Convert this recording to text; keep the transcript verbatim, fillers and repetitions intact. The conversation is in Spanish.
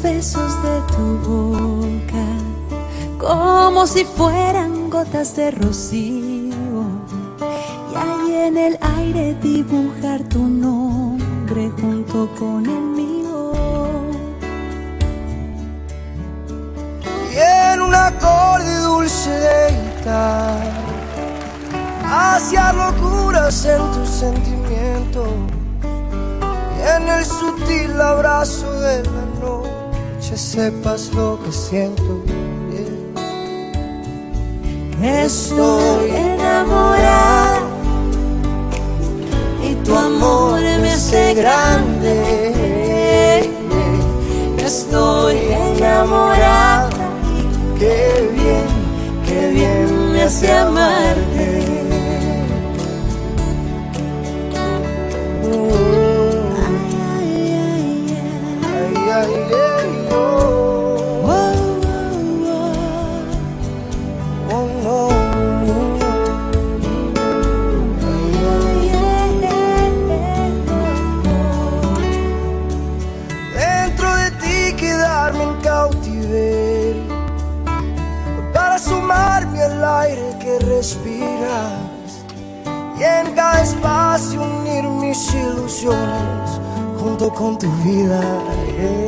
besos de tu boca, como si fueran gotas de rocío, y ahí en el aire dibujar tu nombre junto con el mío. Y en un acorde dulce de guitarra, hacia locuras en tus sentimientos, y en el sutil abrazo de la noche sepas lo que siento. Yeah. Estoy enamorada y tu amor me hace grande. Estoy enamorada, qué bien, qué bien me hace amarte. Dentro de ti quedarme en cautiverio, para sumarme al aire que respiras, y en cada espacio unir mis ilusiones junto con tu vida. Yeah.